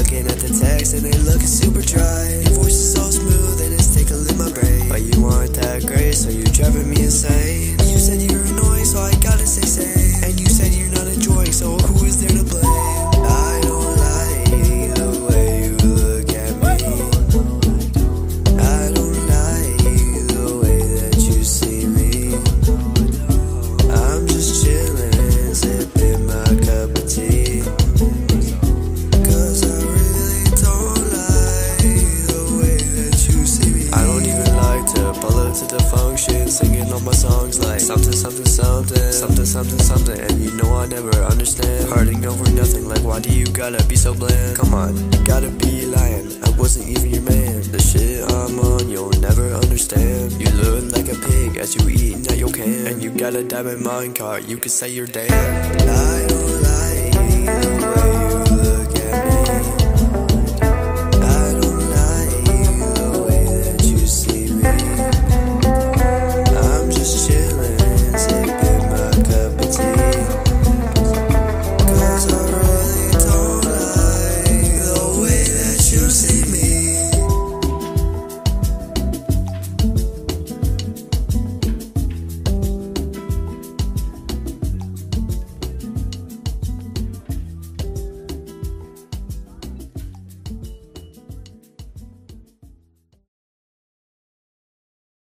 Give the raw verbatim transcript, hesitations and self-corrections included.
looking at the text and they looking super dry. Your voice is so smooth and it's tickling my brain, but you aren't that great, so you're driving me insane. You said you're annoying, so I gotta stay sane. And you said you're not enjoying, so who is there to blame? I don't like the way you look at me. I don't like the way that you see me. I'm just chillin', sipping my cup of tea. Cause I really don't like the way that you see me. I don't even like to pull up to the function, singing all my songs like something, something, something, something, something, something. And you know I never understand, hurting over nothing, like why do you gotta be so bland? Come on, you gotta be lying, I wasn't even your man. The shit I'm on, you'll never understand. You look like a pig as you eating at your can, and you got a diamond mine cart, you could say you're damn. I don't like the way you look at me. I don't like the way that you see me. I'm just chillin', sipping my cup of tea. Cause I really don't like the way that you see me.